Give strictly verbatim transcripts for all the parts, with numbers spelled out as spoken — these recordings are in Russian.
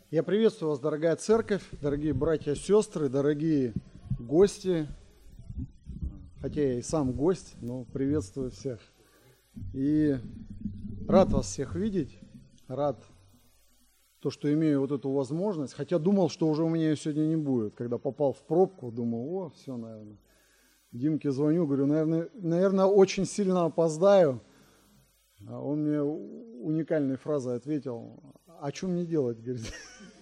Я приветствую вас, дорогая церковь, дорогие братья и сестры, дорогие гости. Хотя я и сам гость, но приветствую всех. И рад вас всех видеть, рад то, что имею вот эту возможность. Хотя думал, что уже у меня ее сегодня не будет. Когда попал в пробку, думал, о, все, наверное. Димке звоню, говорю, наверное, наверное, очень сильно опоздаю. А он мне уникальной фразой ответил, а что мне делать, говорит.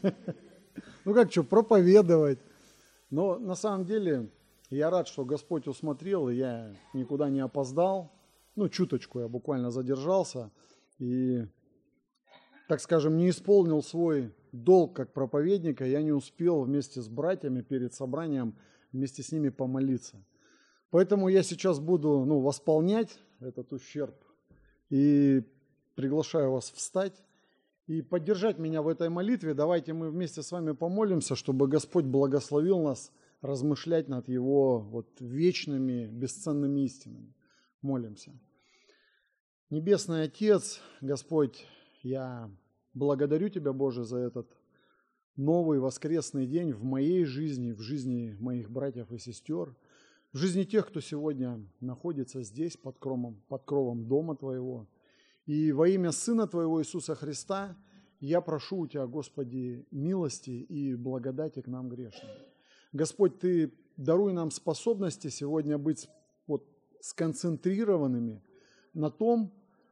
Ну как что, проповедовать. Но на самом деле я рад, что Господь усмотрел, и я никуда не опоздал. Ну, чуточку я буквально задержался. И, так скажем, не исполнил свой долг как проповедника. Я не успел вместе с братьями перед собранием вместе с ними помолиться. Поэтому я сейчас буду ну, восполнять этот ущерб. И приглашаю вас встать и поддержать меня в этой молитве. Давайте мы вместе с вами помолимся, чтобы Господь благословил нас размышлять над Его вот вечными, бесценными истинами. Молимся. Небесный Отец, Господь, я благодарю Тебя, Боже, за этот новый воскресный день в моей жизни, в жизни моих братьев и сестер, в жизни тех, кто сегодня находится здесь, под кровом, под кровом дома Твоего. И во имя Сына Твоего Иисуса Христа я прошу у Тебя, Господи, милости и благодати к нам грешным. Господь, Ты даруй нам способности сегодня быть вот сконцентрированными на том,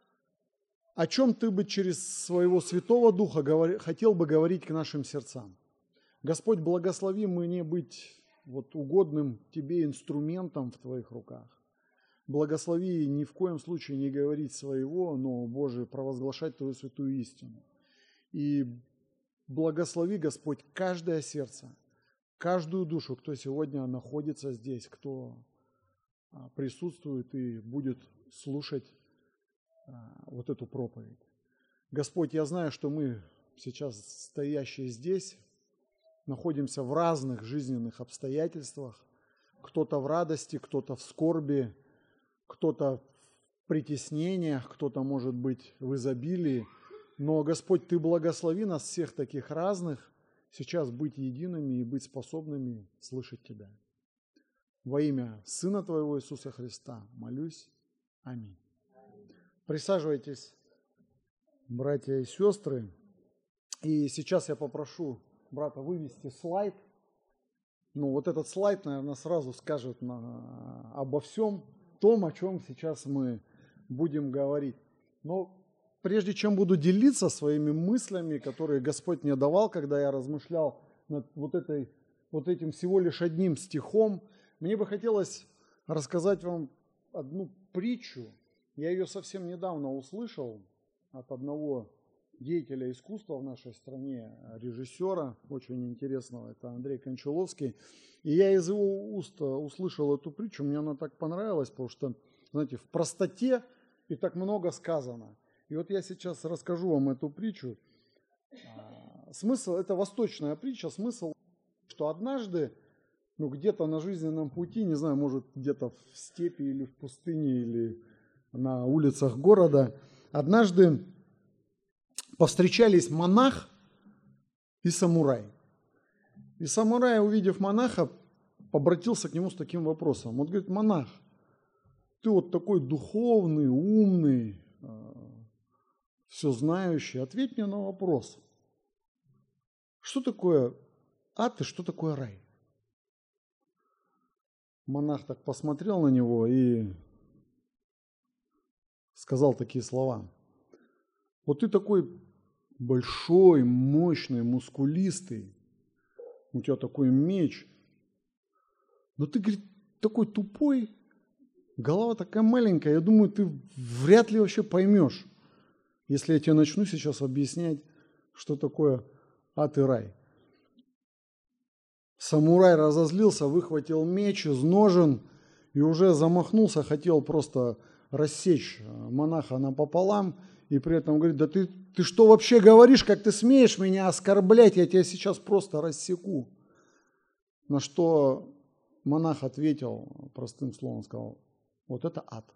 о чем Ты бы через своего Святого Духа говори, хотел бы говорить к нашим сердцам. Господь, благослови мне быть вот угодным Тебе инструментом в Твоих руках. Благослови ни в коем случае не говорить своего, но, Боже, провозглашать Твою святую истину. И благослови, Господь, каждое сердце, каждую душу, кто сегодня находится здесь, кто присутствует и будет слушать вот эту проповедь. Господь, я знаю, что мы сейчас, стоящие здесь, находимся в разных жизненных обстоятельствах. Кто-то в радости, кто-то в скорби, кто-то в притеснениях, кто-то, может быть, в изобилии. Но, Господь, Ты благослови нас всех таких разных сейчас быть едиными и быть способными слышать Тебя. Во имя Сына Твоего Иисуса Христа молюсь. Аминь. Присаживайтесь, братья и сестры. И сейчас я попрошу брата вывести слайд. Ну, вот этот слайд, наверное, сразу скажет на, обо всем том, о чем сейчас мы будем говорить. Но прежде чем буду делиться своими мыслями, которые Господь мне давал, когда я размышлял над вот, этой, вот этим всего лишь одним стихом, мне бы хотелось рассказать вам одну притчу. Я ее совсем недавно услышал от одного деятеля искусства в нашей стране, режиссера, очень интересного, это Андрей Кончаловский. И я из его уст услышал эту притчу, мне она так понравилась, потому что, знаете, в простоте и так много сказано. И вот я сейчас расскажу вам эту притчу. Смысл, это восточная притча, смысл, что однажды, ну где-то на жизненном пути, не знаю, может где-то в степи или в пустыне, или на улицах города, однажды повстречались монах и самурай. И самурай, увидев монаха, обратился к нему с таким вопросом. Он говорит: монах, ты вот такой духовный, умный, все знающий, ответь мне на вопрос. Что такое ад и что такое рай? Монах так посмотрел на него и сказал такие слова. Вот ты такой большой, мощный, мускулистый, у тебя такой меч, но ты, говорит, такой тупой, голова такая маленькая, я думаю, ты вряд ли вообще поймешь, если я тебе начну сейчас объяснять, что такое ад и рай. Самурай разозлился, выхватил меч из ножен и уже замахнулся, хотел просто рассечь монаха напополам, и при этом говорит: да ты, ты что вообще говоришь, как ты смеешь меня оскорблять, я тебя сейчас просто рассеку. На что монах ответил простым словом, сказал: вот это ад.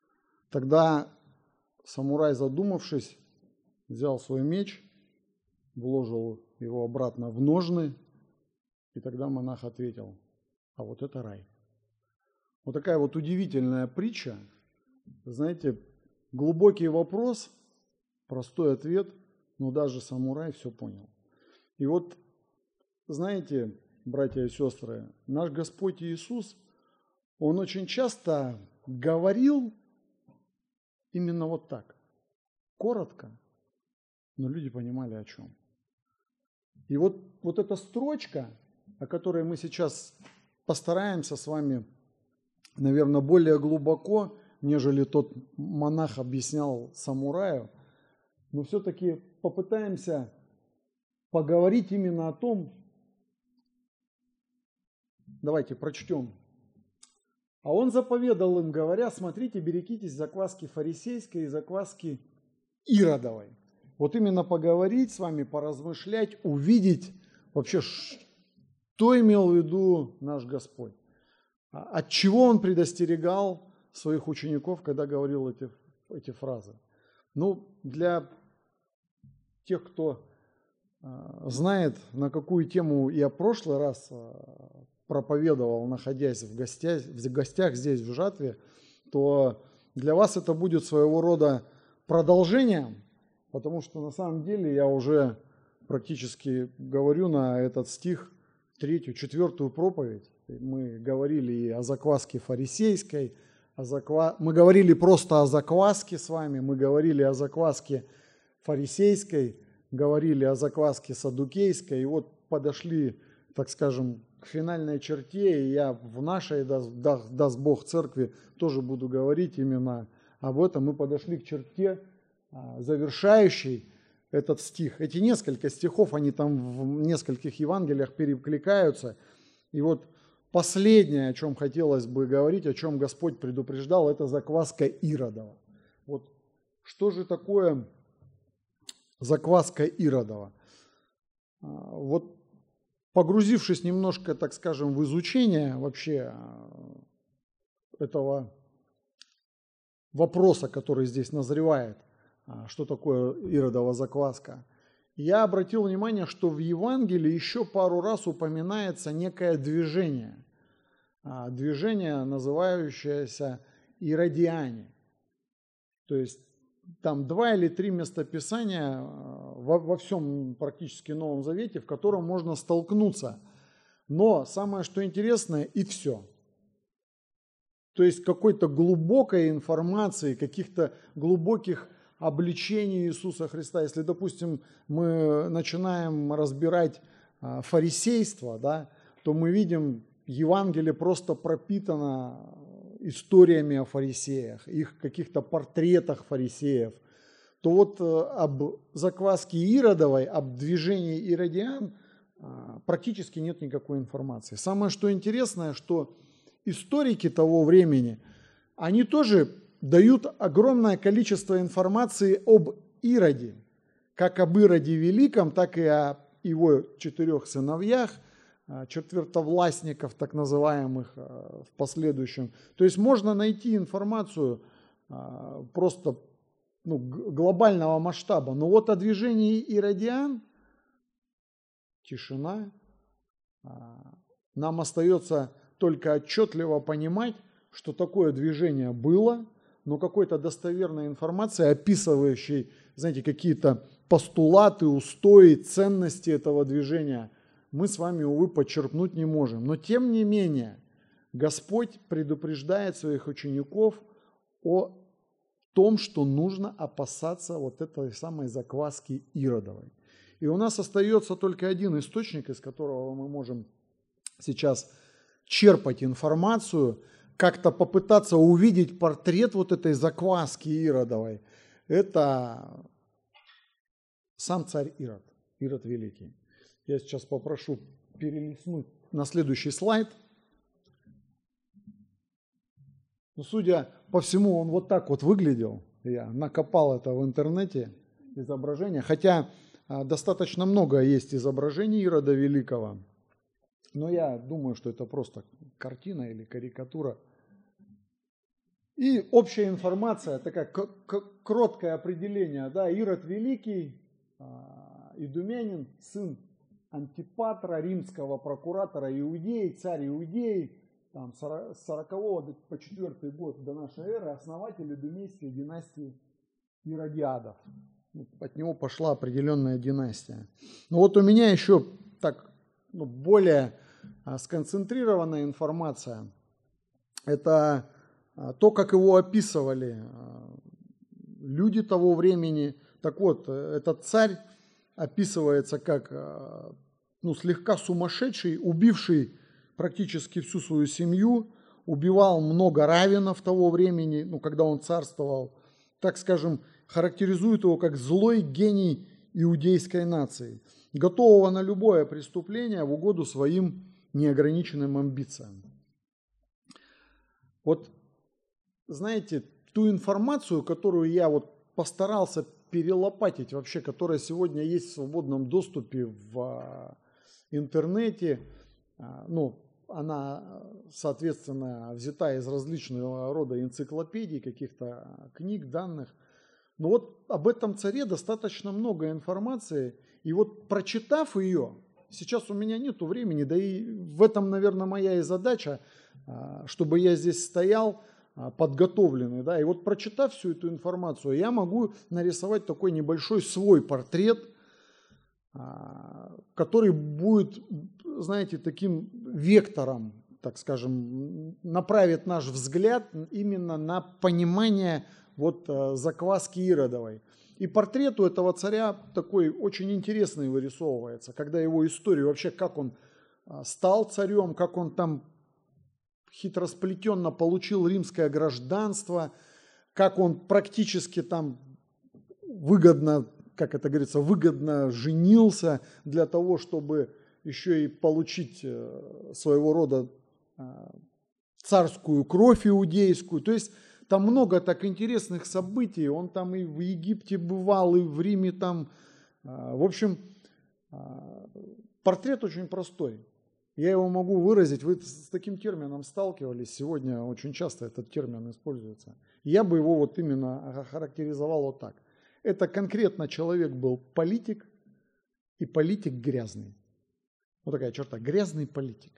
Тогда самурай, задумавшись, взял свой меч, вложил его обратно в ножны, и тогда монах ответил: а вот это рай. Вот такая вот удивительная притча. Знаете, глубокий вопрос, простой ответ, но даже самурай все понял. И вот, знаете, братья и сестры, наш Господь Иисус, Он очень часто говорил именно вот так, коротко, но люди понимали, о чем. И вот, вот эта строчка, о которой мы сейчас постараемся с вами, наверное, более глубоко, нежели тот монах объяснял самураю, но все-таки попытаемся поговорить именно о том, давайте прочтем. А он заповедал им, говоря: смотрите, берегитесь закваски фарисейской и закваски иродовой. Вот именно поговорить с вами, поразмышлять, увидеть вообще, что имел в виду наш Господь. От чего Он предостерегал своих учеников, когда говорил эти, эти фразы. Ну, для тех, кто знает, на какую тему я в прошлый раз проповедовал, находясь в гостях, в гостях здесь, в Жатве, то для вас это будет своего рода продолжением, потому что на самом деле я уже практически говорю на этот стих третью, четвертую проповедь. Мы говорили и о закваске фарисейской, о заква... мы говорили просто о закваске с вами, мы говорили о закваске фарисейской, говорили о закваске саддукейской, и вот подошли, так скажем, к финальной черте, и я в нашей, даст, даст Бог, церкви тоже буду говорить именно об этом. Мы подошли к черте, завершающей этот стих. Эти несколько стихов, они там в нескольких Евангелиях перекликаются. И вот последнее, о чем хотелось бы говорить, о чем Господь предупреждал, это закваска иродова. Вот что же такое закваска иродова? Вот погрузившись немножко, так скажем, в изучение вообще этого вопроса, который здесь назревает, что такое иродова закваска, я обратил внимание, что в Евангелии еще пару раз упоминается некое движение, движение, называющееся иродиане. То есть там два или три местописания во, во всем практически Новом Завете, в котором можно столкнуться. Но самое, что интересное, и все. То есть какой-то глубокой информации, каких-то глубоких обличений Иисуса Христа. Если, допустим, мы начинаем разбирать фарисейство, да, то мы видим, Евангелие просто пропитано историями о фарисеях, их каких-то портретах фарисеев, то вот об закваске иродовой, об движении иродиан практически нет никакой информации. Самое что интересное, что историки того времени, они тоже дают огромное количество информации об Ироде, как об Ироде Великом, так и о его четырех сыновьях, четвертовластников, так называемых, в последующем. То есть можно найти информацию просто ну, глобального масштаба. Но вот о движении иродиан тишина. Нам остается только отчетливо понимать, что такое движение было, но какой-то достоверной информации, описывающей, знаете, какие-то постулаты, устои, ценности этого движения, мы с вами, увы, подчеркнуть не можем. Но тем не менее, Господь предупреждает своих учеников о том, что нужно опасаться вот этой самой закваски иродовой. И у нас остается только один источник, из которого мы можем сейчас черпать информацию, как-то попытаться увидеть портрет вот этой закваски иродовой. Это сам царь Ирод, Ирод Великий. Я сейчас попрошу перелистнуть на следующий слайд. Ну, судя по всему, он вот так вот выглядел. Я накопал это в интернете, изображение. Хотя а, достаточно много есть изображений Ирода Великого. Но я думаю, что это просто картина или карикатура. И общая информация, такая кроткое определение. Да, Ирод Великий, идумянин, сын Антипатра, римского прокуратора Иудеи, царь Иудеи, там, с сорокового по четвёртый год до нашей эры, основатель идумейской династии Иродиадов. От него пошла определенная династия. Но вот у меня еще так, ну, более сконцентрированная информация. Это то, как его описывали люди того времени. Так вот, этот царь описывается как, ну, слегка сумасшедший, убивший практически всю свою семью, убивал много раввинов того времени, ну, когда он царствовал, так скажем, характеризует его как злой гений иудейской нации, готового на любое преступление в угоду своим неограниченным амбициям. Вот, знаете, ту информацию, которую я вот постарался перелопатить вообще, которая сегодня есть в свободном доступе в интернете, ну, она, соответственно, взята из различного рода энциклопедий, каких-то книг, данных. Но вот об этом царе достаточно много информации, и вот прочитав ее, сейчас у меня нету времени, да и в этом, наверное, моя и задача, чтобы я здесь стоял подготовленный, да, и вот прочитав всю эту информацию, я могу нарисовать такой небольшой свой портрет, который будет, знаете, таким вектором, так скажем, направит наш взгляд именно на понимание вот закваски Иродовой. И портрет у этого царя такой очень интересный вырисовывается, когда его историю, вообще как он стал царем, как он там хитросплетенно получил римское гражданство, как он практически там выгодно, как это говорится, выгодно женился для того, чтобы еще и получить своего рода царскую кровь иудейскую. То есть там много так интересных событий. Он там и в Египте бывал, и в Риме там. В общем, портрет очень простой. Я его могу выразить. Вы с таким термином сталкивались. Сегодня очень часто этот термин используется. Я бы его вот именно охарактеризовал вот так. Это конкретно человек был политик, и политик грязный. Вот такая черта, грязный политик.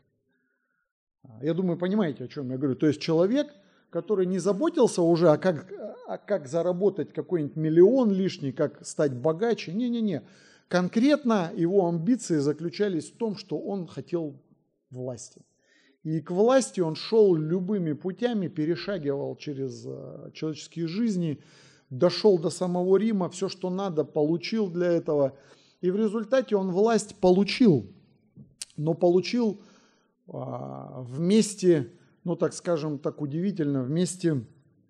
Я думаю, понимаете, о чем я говорю. То есть человек, который не заботился уже, а как, а как заработать какой-нибудь миллион лишний, как стать богаче. Не-не-не. Конкретно его амбиции заключались в том, что он хотел власти. И к власти он шел любыми путями, перешагивал через человеческие жизни, дошел до самого Рима, все, что надо, получил для этого. И в результате он власть получил, но получил а, вместе, ну так скажем, так удивительно, вместе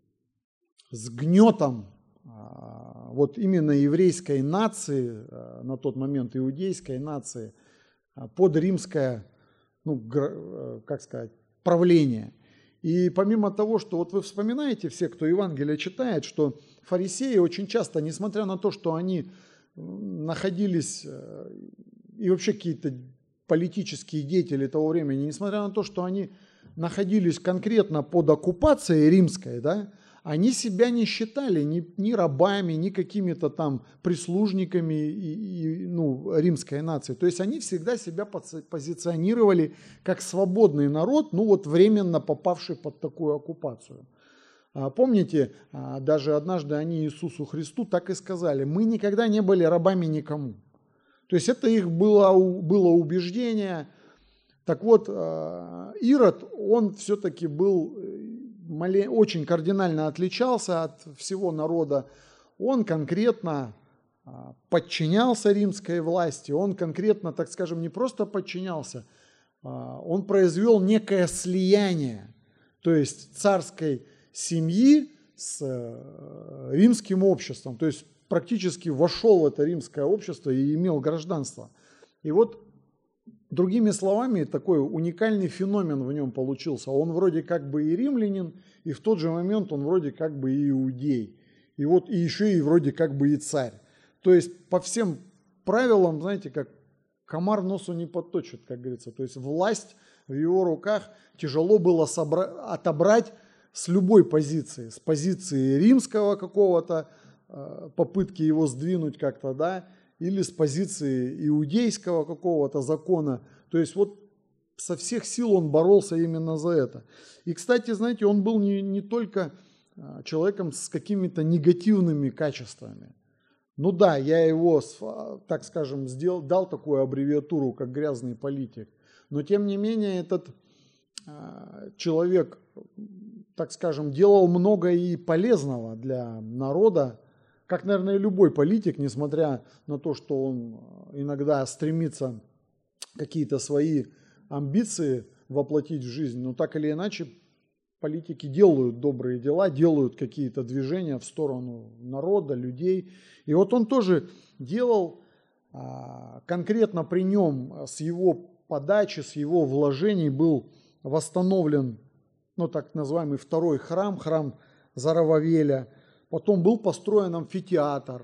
с гнетом а, вот именно еврейской нации, а, на тот момент иудейской нации, а, под римское, ну, гр, как сказать, правление. И помимо того, что вот вы вспоминаете, все, кто Евангелие читает, что фарисеи очень часто, несмотря на то, что они находились, и вообще какие-то политические деятели того времени, несмотря на то, что они находились конкретно под оккупацией римской, да, они себя не считали ни, ни рабами, ни какими-то там прислужниками и, и, ну, римской нации. То есть они всегда себя позиционировали как свободный народ, ну вот временно попавший под такую оккупацию. Помните, даже однажды они Иисусу Христу так и сказали: мы никогда не были рабами никому. То есть это их было, было убеждение. Так вот, Ирод, он все-таки был, очень кардинально отличался от всего народа. Он конкретно подчинялся римской власти, он конкретно, так скажем, не просто подчинялся, он произвел некое слияние, то есть царской семьи с римским обществом, то есть практически вошел в это римское общество и имел гражданство. И вот, другими словами, такой уникальный феномен в нем получился. Он вроде как бы и римлянин, и в тот же момент он вроде как бы и иудей. И вот и еще и вроде как бы и царь. То есть по всем правилам, знаете, как комар носу не подточит, как говорится. То есть власть в его руках тяжело было собра- отобрать с любой позиции. С позиции римского какого-то, э, попытки его сдвинуть как-то, да, или с позиции иудейского какого-то закона. То есть вот со всех сил он боролся именно за это. И, кстати, знаете, он был не, не только человеком с какими-то негативными качествами. Ну да, я его, так скажем, сделал, дал такую аббревиатуру, как грязный политик. Но тем не менее этот человек, так скажем, делал много и полезного для народа, как, наверное, и любой политик, несмотря на то, что он иногда стремится какие-то свои амбиции воплотить в жизнь, но так или иначе политики делают добрые дела, делают какие-то движения в сторону народа, людей. И вот он тоже делал, конкретно при нем, с его подачи, с его вложений был восстановлен, ну так называемый второй храм, храм Зарававеля. Потом был построен амфитеатр.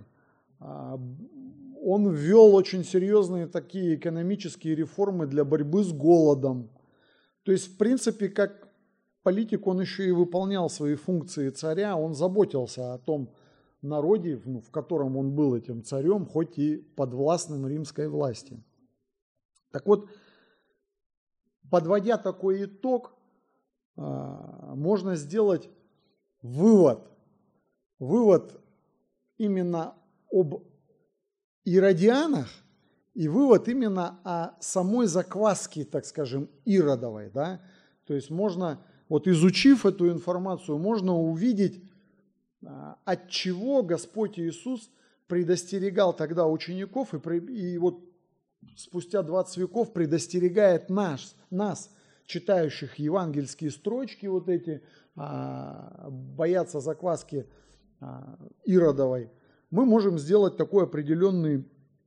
Он ввел очень серьезные такие экономические реформы для борьбы с голодом. То есть, в принципе, как политик, он еще и выполнял свои функции царя, он заботился о том народе, в котором он был этим царем, хоть и подвластным римской власти. Так вот, подводя такой итог, можно сделать вывод. Вывод именно об иродианах и вывод именно о самой закваске, так скажем, иродовой. Да? То есть можно, вот изучив эту информацию, можно увидеть, от чего Господь Иисус предостерегал тогда учеников и, и вот спустя двадцать веков предостерегает нас, нас, читающих евангельские строчки вот эти, бояться закваски иродовой. Мы можем сделать такой определенный,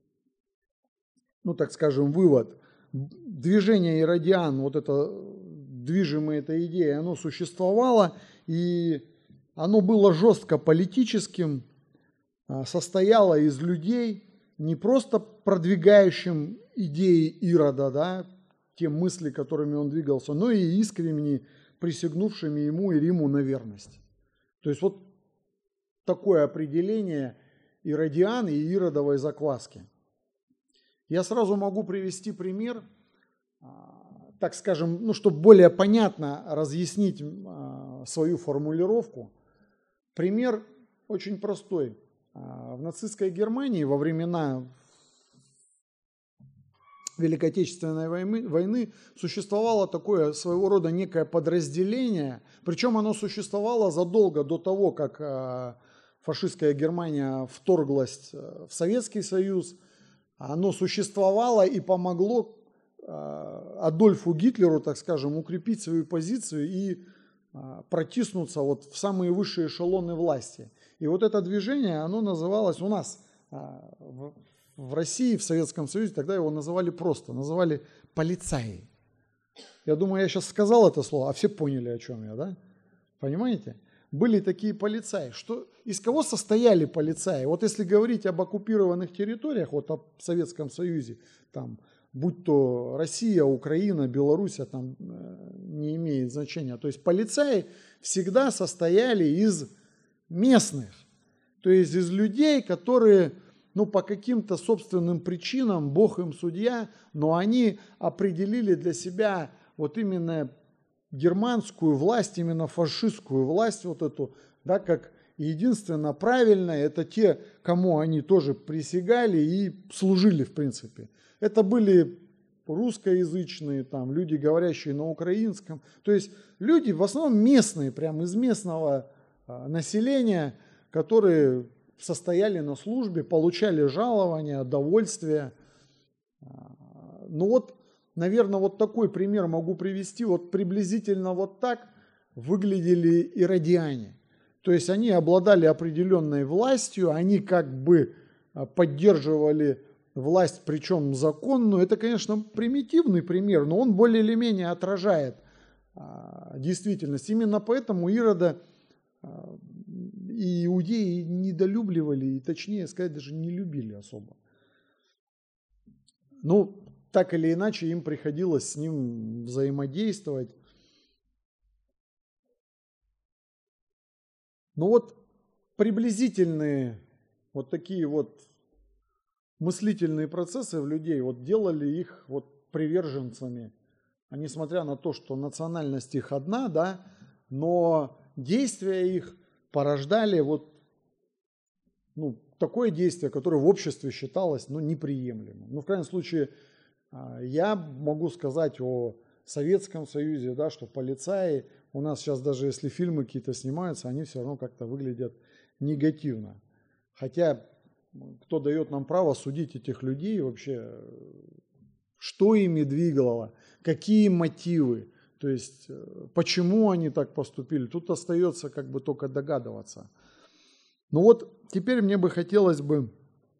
ну так скажем, вывод. Движение иродиан, вот это движимое этой идеей, оно существовало, и оно было жестко политическим, состояло из людей, не просто продвигающим идеи Ирода, да, те мысли, которыми он двигался, но и искренне присягнувшими ему и Риму на верность. То есть вот такое определение иродиан и иродовой закваски. Я сразу могу привести пример, так скажем, ну, чтобы более понятно разъяснить свою формулировку. Пример очень простой. В нацистской Германии во времена Великой Отечественной войны, войны существовало такое своего рода некое подразделение, причем оно существовало задолго до того, как фашистская Германия вторглась в Советский Союз. Оно существовало и помогло Адольфу Гитлеру, так скажем, укрепить свою позицию и протиснуться вот в самые высшие эшелоны власти. И вот это движение, оно называлось у нас в России, в Советском Союзе, тогда его называли просто, называли полицаи. Я думаю, я сейчас сказал это слово, а все поняли, о чем я, да? Понимаете? Были такие полицаи. Что, из кого состояли полицаи? Вот если говорить об оккупированных территориях, вот о Советском Союзе, там, будь то Россия, Украина, Белоруссия, там не имеет значения. То есть полицаи всегда состояли из местных, то есть из людей, которые, ну, по каким-то собственным причинам, Бог им судья, но они определили для себя вот именно германскую власть, именно фашистскую власть, вот эту, да, как единственно правильное, это те, кому они тоже присягали и служили, в принципе. Это были русскоязычные, там, люди, говорящие на украинском, то есть люди в основном местные, прям из местного а, населения, которые состояли на службе, получали жалования, довольствие. Ну вот, наверное, вот такой пример могу привести. Вот приблизительно вот так выглядели иродиане. То есть они обладали определенной властью, они как бы поддерживали власть, причем законную. Это, конечно, примитивный пример, но он более или менее отражает действительность. Именно поэтому Ирода и иудеи недолюбливали, и точнее сказать, даже не любили особо. Ну, так или иначе, им приходилось с ним взаимодействовать. Ну вот приблизительные вот такие вот мыслительные процессы в людей, вот делали их вот приверженцами, а несмотря на то, что национальность их одна, да, но действия их порождали вот, ну, такое действие, которое в обществе считалось, ну, неприемлемым. Ну, в крайнем случае, я могу сказать о Советском Союзе, да, что полицаи, у нас сейчас даже если фильмы какие-то снимаются, они все равно как-то выглядят негативно. Хотя, кто дает нам право судить этих людей вообще, что ими двигало, какие мотивы, то есть почему они так поступили, тут остается как бы только догадываться. Ну вот теперь мне бы хотелось бы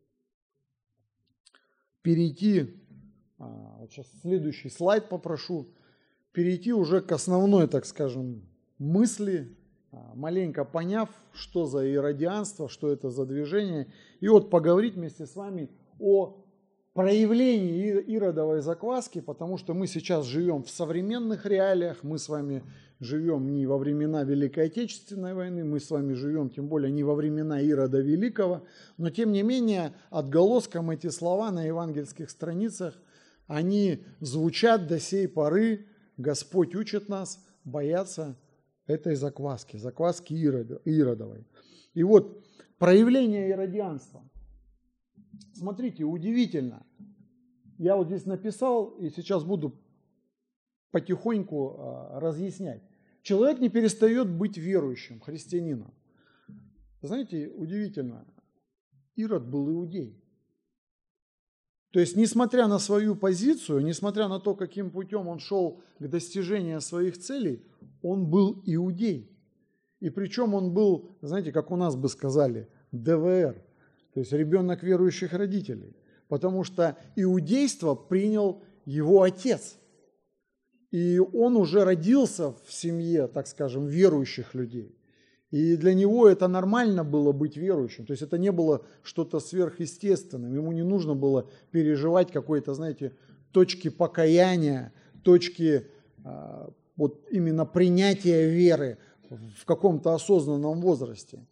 перейти, вот сейчас следующий слайд попрошу, перейти уже к основной, так скажем, мысли, маленько поняв, что за иродианство, что это за движение, и вот поговорить вместе с вами о проявлении иродовой закваски, потому что мы сейчас живем в современных реалиях, мы с вами живем не во времена Великой Отечественной войны, мы с вами живем тем более не во времена Ирода Великого, но тем не менее отголоском эти слова на евангельских страницах, они звучат до сей поры. Господь учит нас бояться этой закваски, закваски иродовой. И вот проявление иродианства. Смотрите, удивительно. Я вот здесь написал и сейчас буду потихоньку разъяснять. Человек не перестает быть верующим, христианином. Знаете, удивительно, Ирод был иудей. То есть, несмотря на свою позицию, несмотря на то, каким путем он шел к достижению своих целей, он был иудей. И причем он был, знаете, как у нас бы сказали, дэ вэ эр, то есть ребенок верующих родителей. Потому что иудейство принял его отец. И он уже родился в семье, так скажем, верующих людей. И для него это нормально было быть верующим. То есть это не было что-то сверхъестественным. Ему не нужно было переживать какой-то, знаете, точки покаяния, точки а, вот именно принятия веры в каком-то осознанном возрасте.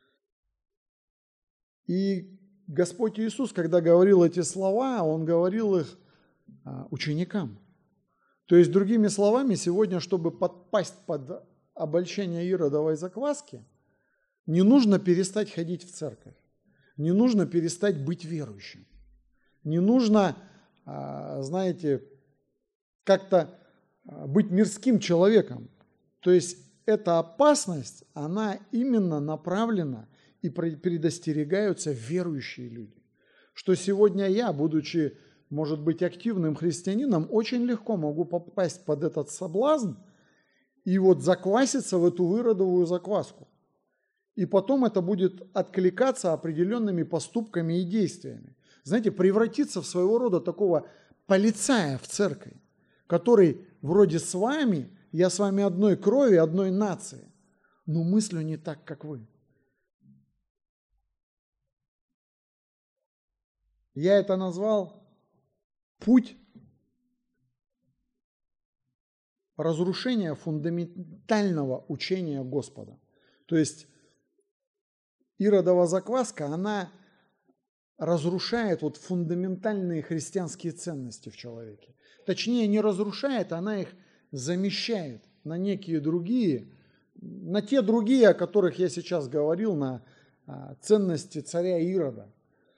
И Господь Иисус, когда говорил эти слова, Он говорил их а, ученикам. То есть, другими словами, сегодня, чтобы подпасть под обольщение иродовой закваски, не нужно перестать ходить в церковь, не нужно перестать быть верующим, не нужно, знаете, как-то быть мирским человеком. То есть эта опасность, она именно направлена и предостерегаются верующие люди. Что сегодня я, будучи, может быть, активным христианином, очень легко могу попасть под этот соблазн, и вот закваситься в эту иродовую закваску. И потом это будет откликаться определенными поступками и действиями. Знаете, превратиться в своего рода такого полицая в церкви, который вроде с вами, я с вами одной крови, одной нации, но мыслю не так, как вы. Я это назвал путь разрушения фундаментального учения Господа. То есть иродова закваска, она разрушает вот фундаментальные христианские ценности в человеке. Точнее, не разрушает, она их замещает на некие другие, на те другие, о которых я сейчас говорил, на ценности царя Ирода.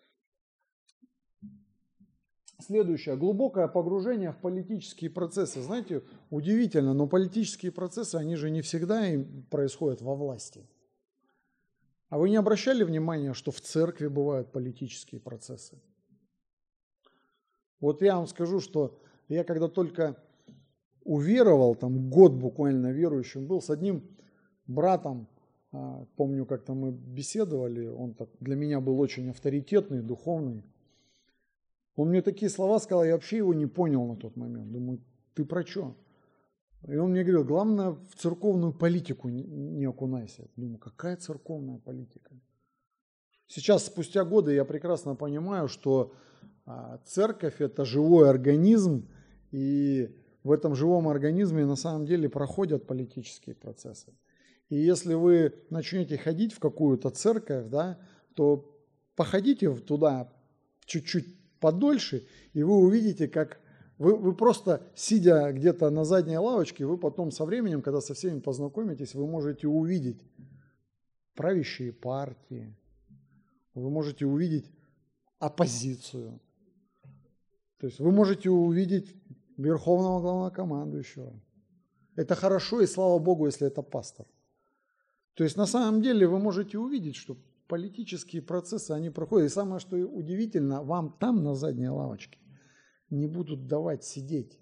Следующее. Глубокое погружение в политические процессы. Знаете, удивительно, но политические процессы, они же не всегда происходят во власти. А вы не обращали внимания, что в церкви бывают политические процессы? Вот я вам скажу, что я когда только уверовал, там год буквально верующим был, с одним братом, помню, как-то мы беседовали, он для меня был очень авторитетный, духовный. Он мне такие слова сказал, я вообще его не понял на тот момент. Думаю, ты про что? И он мне говорил, главное, в церковную политику не окунайся. Думаю, какая церковная политика? Сейчас, спустя годы, я прекрасно понимаю, что церковь – это живой организм, и в этом живом организме на самом деле проходят политические процессы. И если вы начнете ходить в какую-то церковь, да, то походите туда чуть-чуть подольше, и вы увидите, как вы, вы просто, сидя где-то на задней лавочке, вы потом со временем, когда со всеми познакомитесь, вы можете увидеть правящие партии, вы можете увидеть оппозицию, то есть вы можете увидеть верховного главнокомандующего. Это хорошо, и слава Богу, если это пастор. То есть на самом деле вы можете увидеть, что политические процессы, они проходят. И самое, что удивительно, вам там на задней лавочке не будут давать сидеть.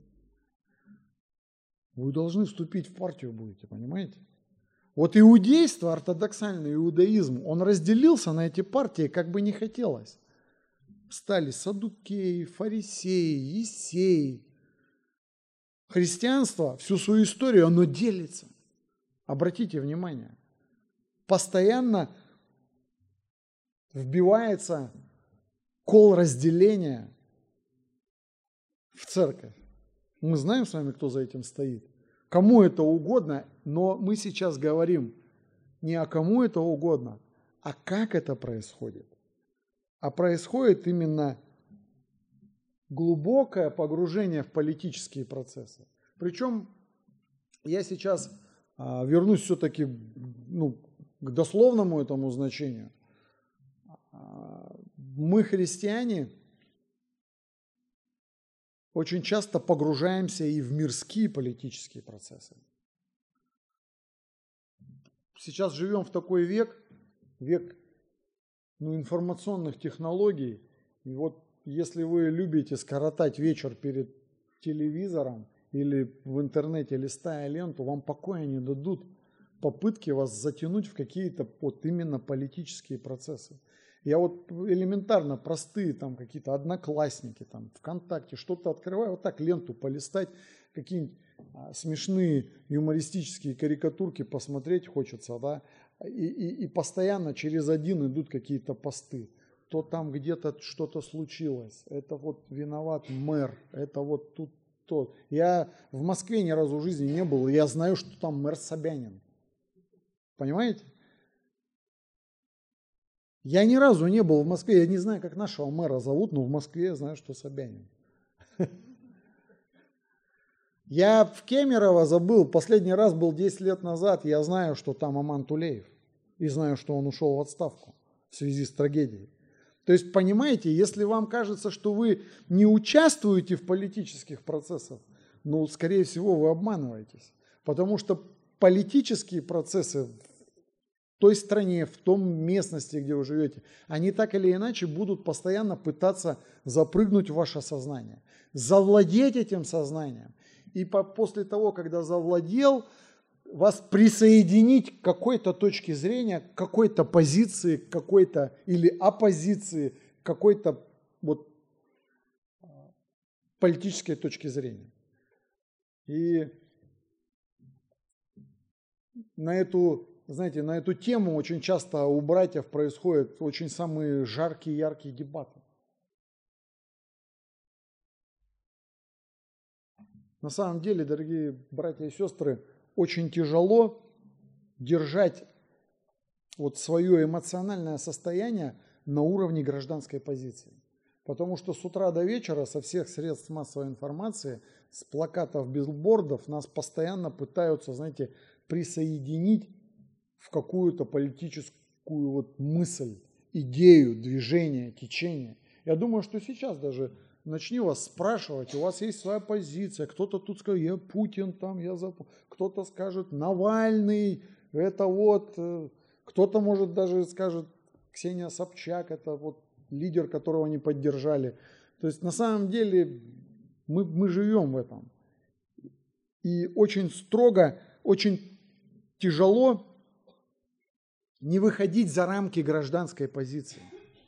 Вы должны вступить в партию будете, понимаете? Вот иудейство, ортодоксальный иудаизм, он разделился на эти партии, как бы не хотелось. Стали саддукеи, фарисеи, ессеи. Христианство, всю свою историю, оно делится. Обратите внимание. Постоянно вбивается кол разделения в церковь. Мы знаем с вами, кто за этим стоит. Кому это угодно, но мы сейчас говорим не о кому это угодно, а как это происходит. А происходит именно глубокое погружение в политические процессы. Причем я сейчас а, вернусь все-таки ну, к дословному этому значению. А, мы, христиане, очень часто погружаемся и в мирские политические процессы. Сейчас живем в такой век, век ну, информационных технологий. И вот если вы любите скоротать вечер перед телевизором или в интернете листая ленту, вам покоя не дадут попытки вас затянуть в какие-то вот именно политические процессы. Я вот элементарно простые там какие-то одноклассники, там ВКонтакте, что-то открываю, вот так ленту полистать, какие-нибудь а, смешные юмористические карикатурки посмотреть хочется, да, и, и, и постоянно через один идут какие-то посты. То там где-то что-то случилось, это вот виноват мэр, это вот тут то. Я в Москве ни разу в жизни не был, и я знаю, что там мэр Собянин. Понимаете? Я ни разу не был в Москве, я не знаю, как нашего мэра зовут, но в Москве я знаю, что Собянин. Я в Кемерово забыл, последний раз был десять лет назад, я знаю, что там Аман Тулеев, и знаю, что он ушел в отставку в связи с трагедией. То есть, понимаете, если вам кажется, что вы не участвуете в политических процессах, ну, скорее всего, вы обманываетесь, потому что политические процессы в той стране, в том местности, где вы живете, они так или иначе будут постоянно пытаться запрыгнуть в ваше сознание, завладеть этим сознанием. И по, после того, когда завладел, вас присоединить к какой-то точке зрения, к какой-то позиции, к какой-то или оппозиции, к какой-то вот политической точке зрения. И на эту Знаете, на эту тему очень часто у братьев происходят очень самые жаркие, яркие дебаты. На самом деле, дорогие братья и сестры, очень тяжело держать вот свое эмоциональное состояние на уровне гражданской позиции. Потому что с утра до вечера со всех средств массовой информации, с плакатов, билбордов нас постоянно пытаются, знаете, присоединить в какую-то политическую вот мысль, идею, движение, течение. Я думаю, что сейчас даже начни вас спрашивать, у вас есть своя позиция, кто-то тут скажет, я Путин там, я за... Кто-то скажет, Навальный, это вот, кто-то может даже скажет, Ксения Собчак, это вот лидер, которого они поддержали. То есть на самом деле мы, мы живем в этом. И очень строго, очень тяжело не выходить за рамки гражданской позиции.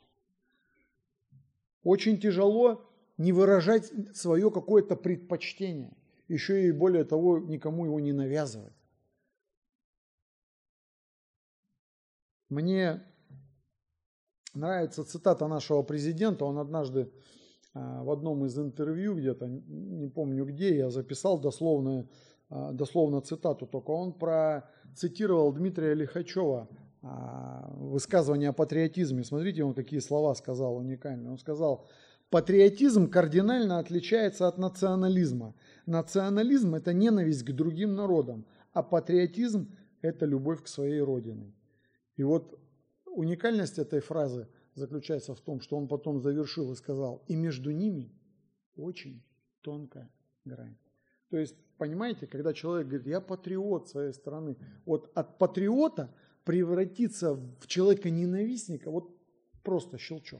Очень тяжело не выражать свое какое-то предпочтение. Еще и более того, никому его не навязывать. Мне нравится цитата нашего президента. Он однажды в одном из интервью, где-то, не помню где, я записал дословно, дословно цитату, только он процитировал Дмитрия Лихачева, высказывание о патриотизме. Смотрите, он какие слова сказал уникальные. Он сказал: патриотизм кардинально отличается от национализма. Национализм – это ненависть к другим народам, а патриотизм – это любовь к своей родине. И вот уникальность этой фразы заключается в том, что он потом завершил и сказал: и между ними очень тонкая грань. То есть, понимаете, когда человек говорит: я патриот своей страны, вот от патриота превратиться в человека-ненавистника, вот просто щелчок.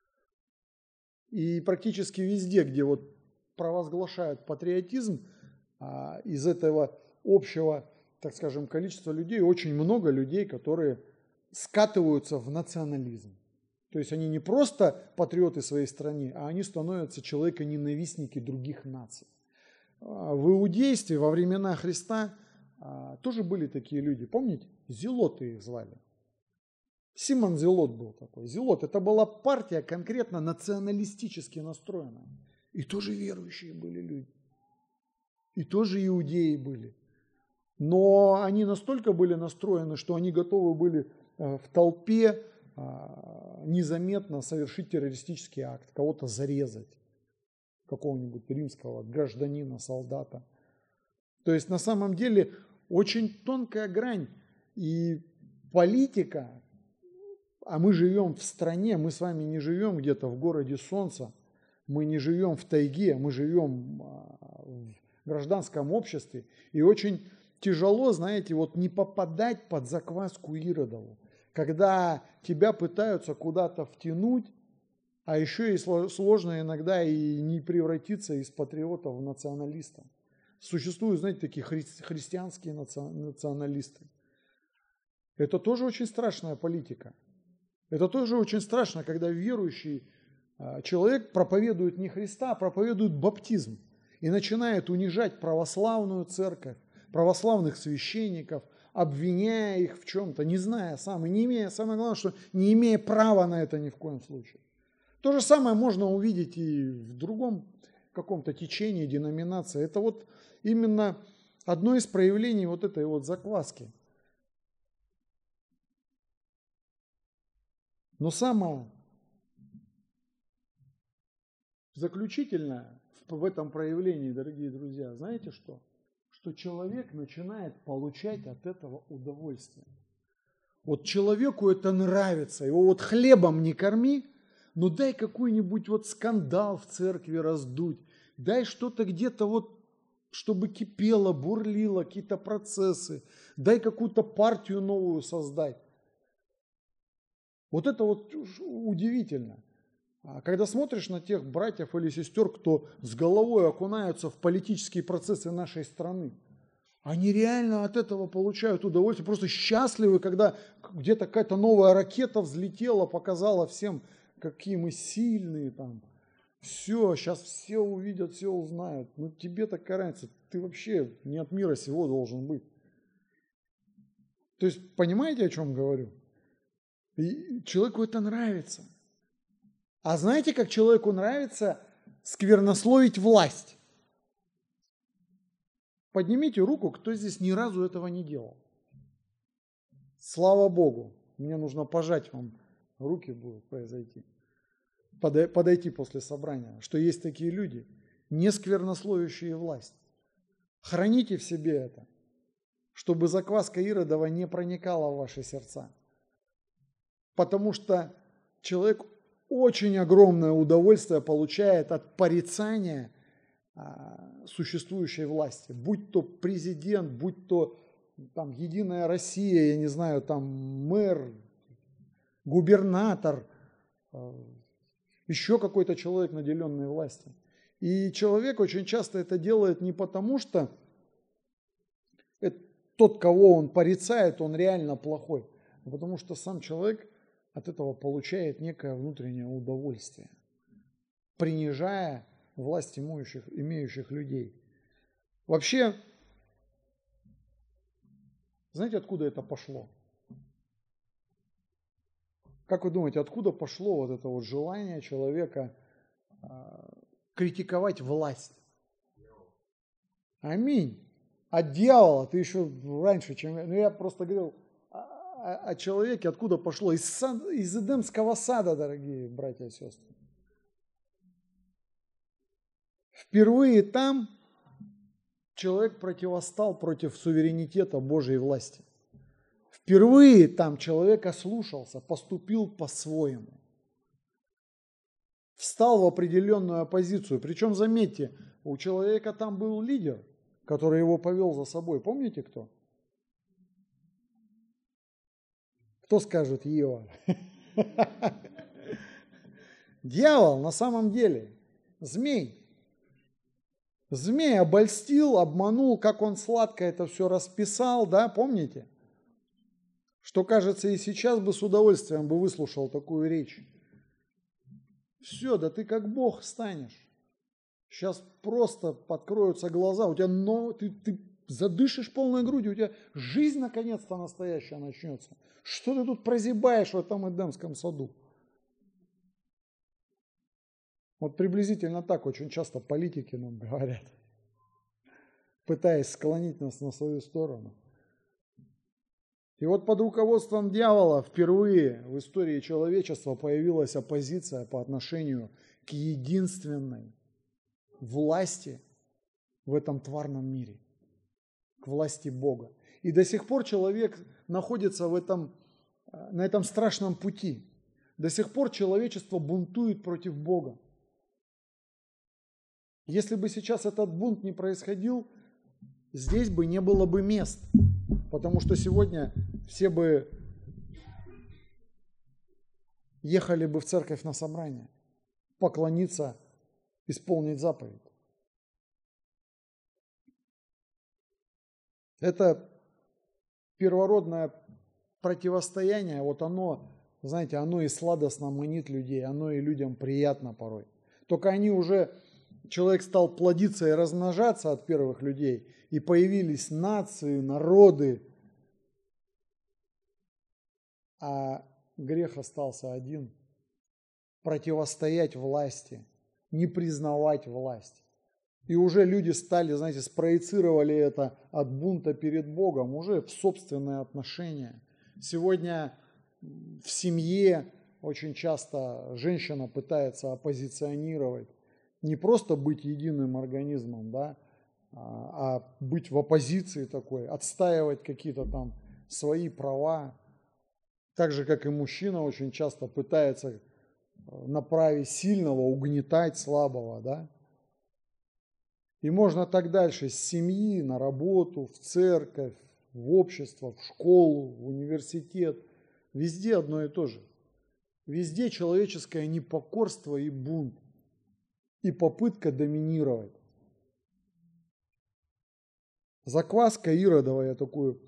И практически везде, где вот провозглашают патриотизм, из этого общего, так скажем, количества людей, очень много людей, которые скатываются в национализм. То есть они не просто патриоты своей страны, а они становятся человеконенавистники других наций. В иудействе во времена Христа тоже были такие люди. Помните? Зелоты их звали. Симон Зелот был такой. Зелот – это была партия конкретно националистически настроенная. И тоже верующие были люди. И тоже иудеи были. Но они настолько были настроены, что они готовы были в толпе незаметно совершить террористический акт, кого-то зарезать, какого-нибудь римского гражданина, солдата. То есть на самом деле очень тонкая грань. И политика, а мы живем в стране, мы с вами не живем где-то в городе солнца, мы не живем в тайге, мы живем в гражданском обществе. И очень тяжело, знаете, вот не попадать под закваску Иродову, когда тебя пытаются куда-то втянуть, а еще и сложно иногда и не превратиться из патриотов в националистов. Существуют, знаете, такие хри- христианские националисты. Это тоже очень страшная политика. Это тоже очень страшно, когда верующий человек проповедует не Христа, а проповедует баптизм и начинает унижать православную церковь, православных священников, обвиняя их в чем-то, не зная сам, и не имея, самое главное, что не имея права на это ни в коем случае. То же самое можно увидеть и в другом каком-то течении, деноминации. Это вот именно одно из проявлений вот этой вот закваски. Но самое заключительное в этом проявлении, дорогие друзья, знаете что? Что человек начинает получать от этого удовольствие. Вот человеку это нравится, его вот хлебом не корми, но дай какой-нибудь вот скандал в церкви раздуть, дай что-то где-то вот, чтобы кипело, бурлило, какие-то процессы, дай какую-то партию новую создать. Вот это вот удивительно. Когда смотришь на тех братьев или сестер, кто с головой окунаются в политические процессы нашей страны, они реально от этого получают удовольствие, просто счастливы, когда где-то какая-то новая ракета взлетела, показала всем, какие мы сильные там. Все, сейчас все увидят, все узнают. Ну тебе такая разница, ты вообще не от мира сего должен быть. То есть понимаете, о чем говорю? И человеку это нравится. А знаете, как человеку нравится сквернословить власть? Поднимите руку, кто здесь ни разу этого не делал. Слава Богу, мне нужно пожать вам руки, будет произойти. Подойти после собрания, что есть такие люди, не сквернословящие власть. Храните в себе это, чтобы закваска Иродова не проникала в ваши сердца. Потому что человек очень огромное удовольствие получает от порицания а, существующей власти. Будь то президент, будь то там, Единая Россия, я не знаю, там мэр, губернатор, а, еще какой-то человек, наделенный властью. И человек очень часто это делает не потому, что это, тот, кого он порицает, он реально плохой, а потому что сам человек от этого получает некое внутреннее удовольствие, принижая власть имеющих, имеющих людей. Вообще, знаете, откуда это пошло? Как вы думаете, откуда пошло вот это вот желание человека а, критиковать власть? Аминь. От дьявола, ты еще раньше, чем... Ну, я просто говорил о, о человеке, откуда пошло? Из, сад, из Эдемского сада, дорогие братья и сестры. Впервые там человек противостал против суверенитета Божьей власти. Впервые там человек ослушался, поступил по-своему. Встал в определенную оппозицию. Причем, заметьте, у человека там был лидер, который его повел за собой. Помните кто? Кто скажет Ева? Дьявол на самом деле, змей. Змей обольстил, обманул, как он сладко это все расписал, да, помните? Что, кажется, и сейчас бы с удовольствием бы выслушал такую речь. Все, да ты как Бог станешь. Сейчас просто подкроются глаза, у тебя но, ты, ты задышишь полной грудью, у тебя жизнь наконец-то настоящая начнется. Что ты тут прозябаешь в этом Эдемском саду? Вот приблизительно так очень часто политики нам говорят, пытаясь склонить нас на свою сторону. И вот под руководством дьявола впервые в истории человечества появилась оппозиция по отношению к единственной власти в этом тварном мире, к власти Бога. И до сих пор человек находится в этом, на этом страшном пути. До сих пор человечество бунтует против Бога. Если бы сейчас этот бунт не происходил, здесь бы не было бы мест, потому что сегодня все бы ехали бы в церковь на собрание, поклониться, исполнить заповедь. Это первородное противостояние, вот оно, знаете, оно и сладостно манит людей, оно и людям приятно порой. Только они уже... Человек стал плодиться и размножаться от первых людей, и появились нации, народы, а грех остался один – противостоять власти, не признавать власть. И уже люди стали, знаете, спроецировали это от бунта перед Богом уже в собственные отношения. Сегодня в семье очень часто женщина пытается оппозиционировать. Не просто быть единым организмом, да, а быть в оппозиции такой, отстаивать какие-то там свои права. Так же, как и мужчина очень часто пытается направить сильного, угнетать слабого, да. И можно так дальше, с семьи на работу, в церковь, в общество, в школу, в университет. Везде одно и то же. Везде человеческое непокорство и бунт. И попытка доминировать. Закваска Иродова, я такую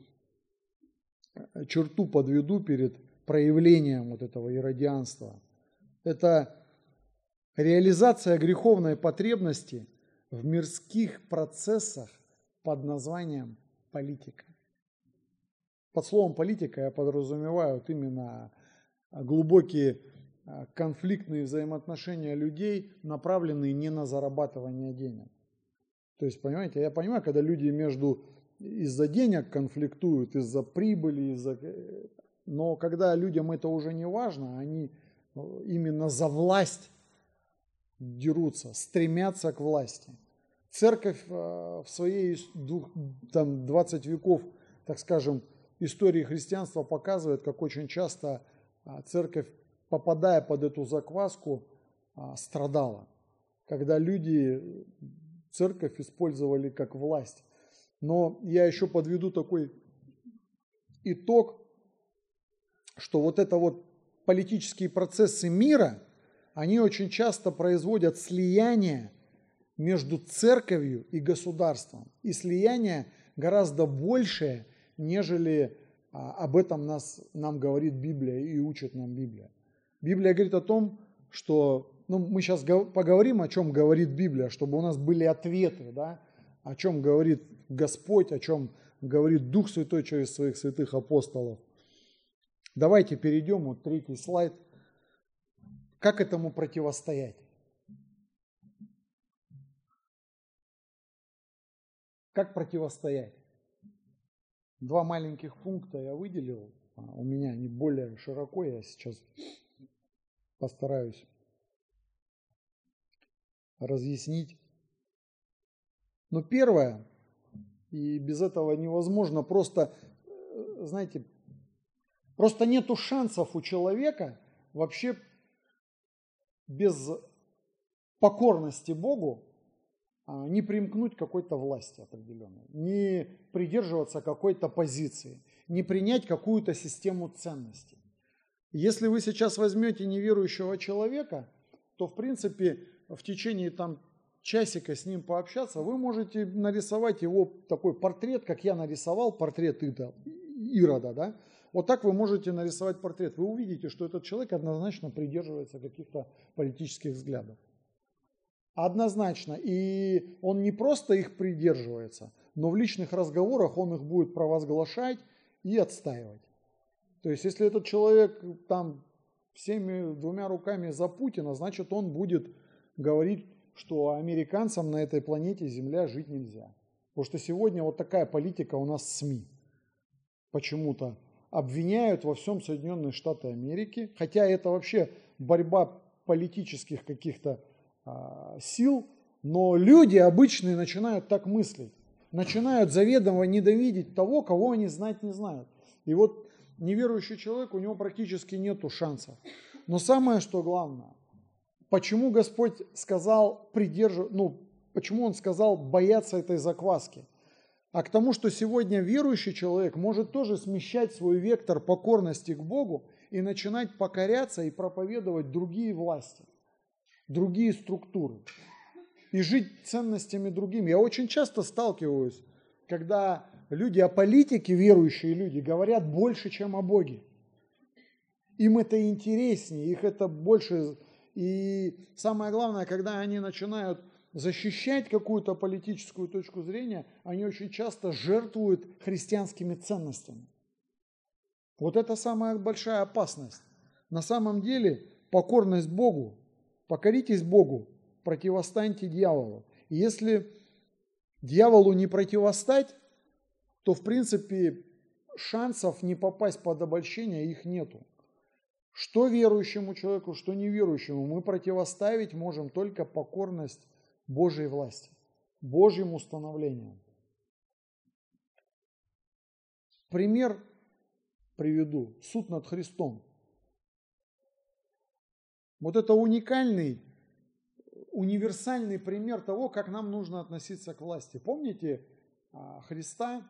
черту подведу перед проявлением вот этого иродианства. Это реализация греховной потребности в мирских процессах под названием политика. Под словом политика я подразумеваю вот именно глубокие конфликтные взаимоотношения людей, направленные не на зарабатывание денег. То есть, понимаете, я понимаю, когда люди между из-за денег конфликтуют, из-за прибыли, из-за... но когда людям это уже не важно, они именно за власть дерутся, стремятся к власти. Церковь в своей там, двадцать веков, так скажем, истории христианства показывает, как очень часто церковь, попадая под эту закваску, страдала. Когда люди церковь использовали как власть. Но я еще подведу такой итог, что вот это вот политические процессы мира, они очень часто производят слияние между церковью и государством. И слияние гораздо большее, нежели об этом нас, нам говорит Библия и учит нам Библия. Библия говорит о том, что, ну, мы сейчас поговорим, о чем говорит Библия, чтобы у нас были ответы, да, о чем говорит Господь, о чем говорит Дух Святой через своих святых апостолов. Давайте перейдем, вот третий слайд. Как этому противостоять? Как противостоять? Два маленьких пункта я выделил. у меня они более широко, я сейчас постараюсь разъяснить. Но первое, и без этого невозможно, просто, знаете, просто нету шансов у человека вообще без покорности Богу не примкнуть к какой-то власти определенной, не придерживаться какой-то позиции, не принять какую-то систему ценностей. Если вы сейчас возьмете неверующего человека, то в принципе в течение там часика с ним пообщаться, вы можете нарисовать его такой портрет, как я нарисовал портрет Ирода, да? Вот так вы можете нарисовать портрет. Вы увидите, что этот человек однозначно придерживается каких-то политических взглядов. Однозначно. И он не просто их придерживается, но в личных разговорах он их будет провозглашать и отстаивать. То есть, если этот человек там всеми двумя руками за Путина, значит, он будет говорить, что американцам на этой планете Земля жить нельзя. Потому что сегодня вот такая политика у нас в СМИ. Почему-то обвиняют во всем Соединенные Штаты Америки, хотя это вообще борьба политических каких-то а, сил, но люди обычные начинают так мыслить, начинают заведомо ненавидеть того, кого они знать не знают. И вот неверующий человек, у него практически нету шансов. Но самое, что главное, почему Господь сказал придерживаться, ну, почему Он сказал бояться этой закваски? А к тому, что сегодня верующий человек может тоже смещать свой вектор покорности к Богу и начинать покоряться и проповедовать другие власти, другие структуры и жить ценностями другими. Я очень часто сталкиваюсь, когда люди о политике, верующие люди, говорят больше, чем о Боге. Им это интереснее, их это больше. И самое главное, когда они начинают защищать какую-то политическую точку зрения, они очень часто жертвуют христианскими ценностями. Вот это самая большая опасность. На самом деле покорность Богу, покоритесь Богу, противостаньте дьяволу. И если дьяволу не противостать, то в принципе шансов не попасть под обольщение их нету. Что верующему человеку, что неверующему, мы противоставить можем только покорность Божьей власти, Божьим установлением. Пример приведу. Суд над Христом. Вот это уникальный, универсальный пример того, как нам нужно относиться к власти. Помните, Христа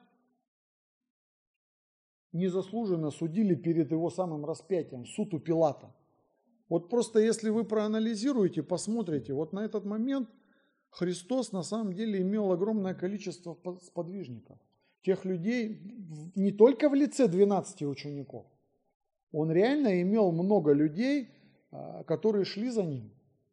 незаслуженно судили перед его самым распятием, суд у Пилата. Вот просто если вы проанализируете, посмотрите, вот на этот момент Христос на самом деле имел огромное количество сподвижников. Тех людей не только в лице двенадцати учеников. Он реально имел много людей, которые шли за ним.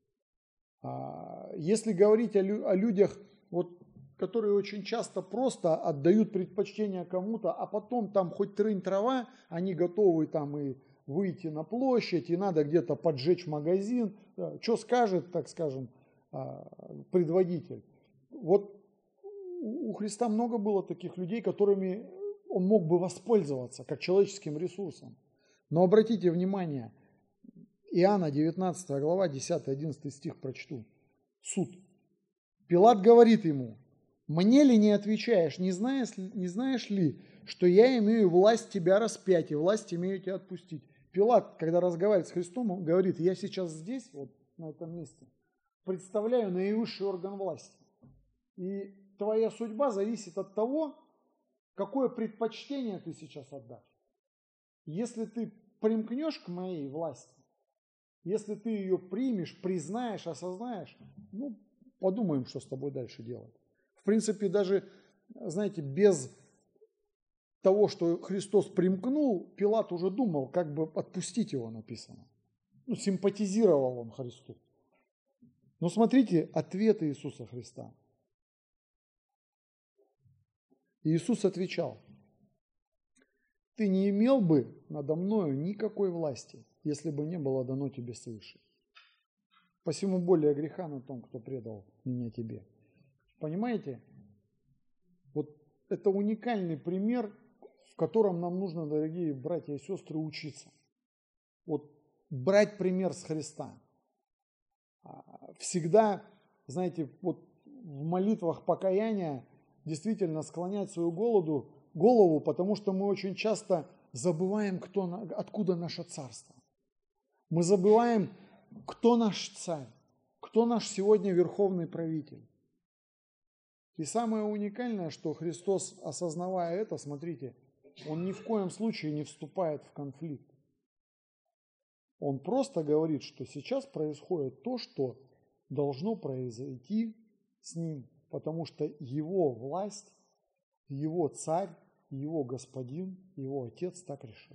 Если говорить о людях, вот, которые очень часто просто отдают предпочтение кому-то, а потом там хоть трынь трава, они готовы там и выйти на площадь, и надо где-то поджечь магазин. Что скажет, так скажем, предводитель. Вот у Христа много было таких людей, которыми он мог бы воспользоваться как человеческим ресурсом. Но обратите внимание, Иоанна девятнадцатая глава, десятый-одиннадцатый стих прочту. Суд. Пилат говорит ему: «Мне ли не отвечаешь, не знаешь, не знаешь ли, что я имею власть тебя распять и власть имею тебя отпустить?» Пилат, когда разговаривает с Христом, он говорит: «Я сейчас здесь, вот на этом месте, представляю наивысший орган власти. И твоя судьба зависит от того, какое предпочтение ты сейчас отдашь. Если ты примкнешь к моей власти, если ты ее примешь, признаешь, осознаешь, ну, подумаем, что с тобой дальше делать». В принципе, даже, знаете, без того, что Христос примкнул, Пилат уже думал, как бы отпустить его, написано. Ну, симпатизировал он Христу. Но смотрите, ответ Иисуса Христа. Иисус отвечал: «Ты не имел бы надо мною никакой власти, если бы не было дано тебе свыше. Посему более греха на том, кто предал меня тебе». Понимаете? Вот это уникальный пример в котором нам нужно, дорогие братья и сестры, учиться. Вот брать пример с Христа. Всегда, знаете, вот в молитвах покаяния действительно склонять свою голову, голову, потому что мы очень часто забываем, кто, откуда наше царство. Мы забываем, кто наш царь, кто наш сегодня верховный правитель. И самое уникальное, что Христос, осознавая это, смотрите, Он ни в коем случае не вступает в конфликт. Он просто говорит, что сейчас происходит то, что должно произойти с Ним, потому что Его власть, Его царь, Его господин, Его Отец так решил.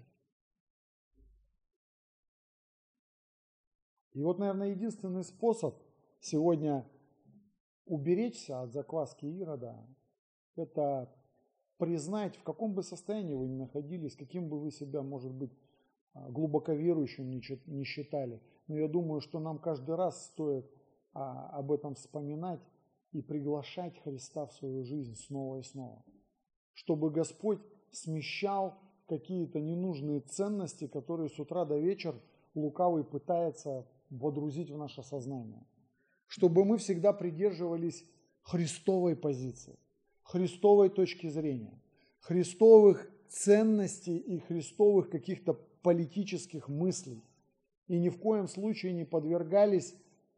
И вот, наверное, единственный способ сегодня уберечься от закваски Ирода – это признать, в каком бы состоянии вы ни находились, каким бы вы себя, может быть, глубоко верующим не считали. Но я думаю, что нам каждый раз стоит об этом вспоминать и приглашать Христа в свою жизнь снова и снова, чтобы Господь смещал какие-то ненужные ценности, которые с утра до вечера лукавый пытается водрузить в наше сознание. Чтобы мы всегда придерживались Христовой позиции, Христовой точки зрения, Христовых ценностей и Христовых каких-то политических мыслей. И ни в коем случае не подвергались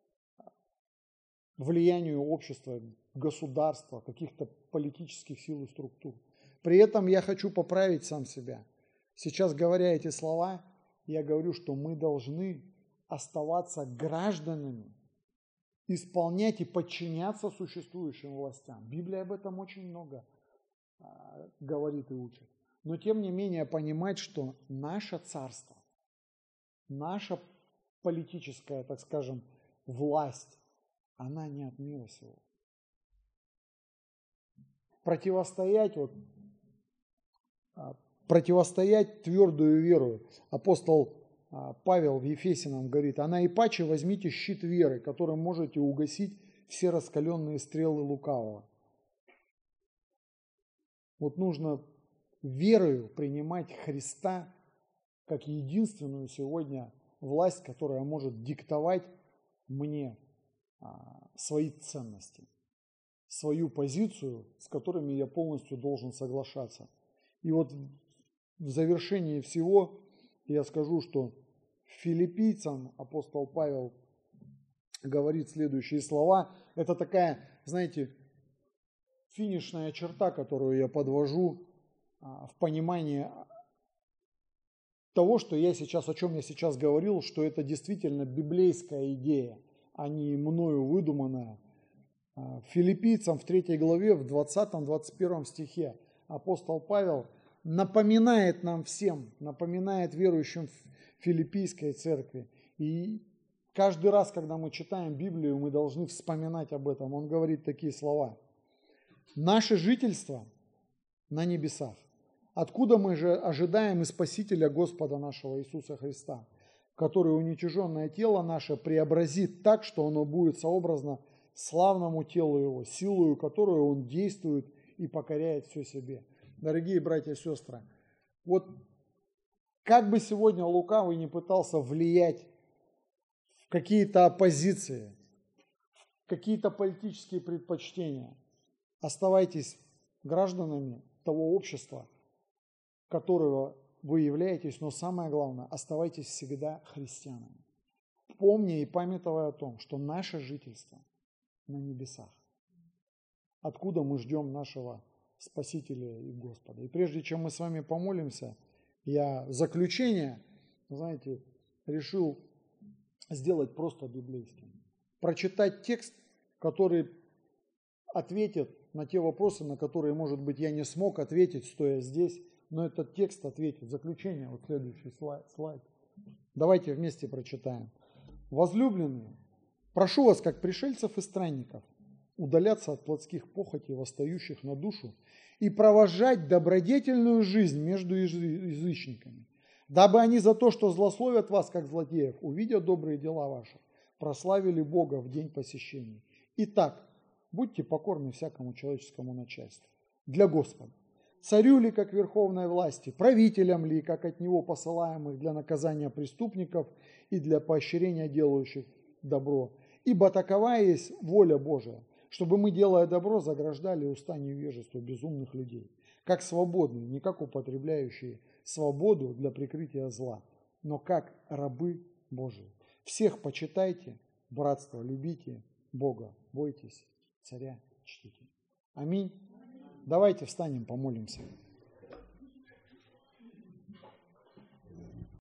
влиянию общества, государства, каких-то политических сил и структур. При этом я хочу поправить сам себя. Сейчас, говоря эти слова, я говорю, что мы должны оставаться гражданами, исполнять и подчиняться существующим властям. Библия об этом очень много а, говорит и учит. Но тем не менее понимать, что наше царство, наша политическая, так скажем, власть, она не от мира сего. Противостоять, вот, противостоять твердую веру. Апостол Павел в Ефесянам говорит: «А наипаче возьмите щит веры, которым можете угасить все раскаленные стрелы лукавого». Вот нужно верою принимать Христа как единственную сегодня власть, которая может диктовать мне а, свои ценности, свою позицию, с которыми я полностью должен соглашаться. И вот в завершении всего я скажу, что филиппийцам апостол Павел говорит следующие слова. Это такая, знаете, финишная черта, которую я подвожу в понимании того, что я сейчас, о чем я сейчас говорил, что это действительно библейская идея, а не мною выдуманная. Филиппийцам в третьей главе, в двадцатом-двадцать первом стихе апостол Павел напоминает нам всем, напоминает верующим в филиппийской церкви. И каждый раз, когда мы читаем Библию, мы должны вспоминать об этом. Он говорит такие слова: «Наше жительство на небесах, откуда мы же ожидаем и Спасителя Господа нашего Иисуса Христа, который уничиженное тело наше преобразит так, что оно будет сообразно славному телу Его, силою которую Он действует и покоряет все себе». Дорогие братья и сестры, вот как бы сегодня лукавый не пытался влиять в какие-то оппозиции, в какие-то политические предпочтения, оставайтесь гражданами того общества, которого вы являетесь, но самое главное, оставайтесь всегда христианами, помня и памятуя о том, что наше жительство на небесах, откуда мы ждем нашего Спасителя и Господа. И прежде чем мы с вами помолимся, я в заключение, знаете, решил сделать просто библейским. Прочитать текст, который ответит на те вопросы, на которые, может быть, я не смог ответить, стоя здесь, но этот текст ответит. Заключение, вот следующий слайд. слайд. Давайте вместе прочитаем. «Возлюбленные, прошу вас, как пришельцев и странников, удаляться от плотских похотей, восстающих на душу, и провожать добродетельную жизнь между язычниками, дабы они за то, что злословят вас, как злодеев, увидя добрые дела ваши, прославили Бога в день посещения. Итак, будьте покорны всякому человеческому начальству для Господа, царю ли, как верховной власти, правителям ли, как от него посылаемых для наказания преступников и для поощрения делающих добро. Ибо такова есть воля Божия, чтобы мы, делая добро, заграждали уста невежества безумных людей, как свободные, не как употребляющие свободу для прикрытия зла, но как рабы Божии. Всех почитайте, братство любите, Бога бойтесь, царя чтите. Аминь. Давайте встанем, помолимся.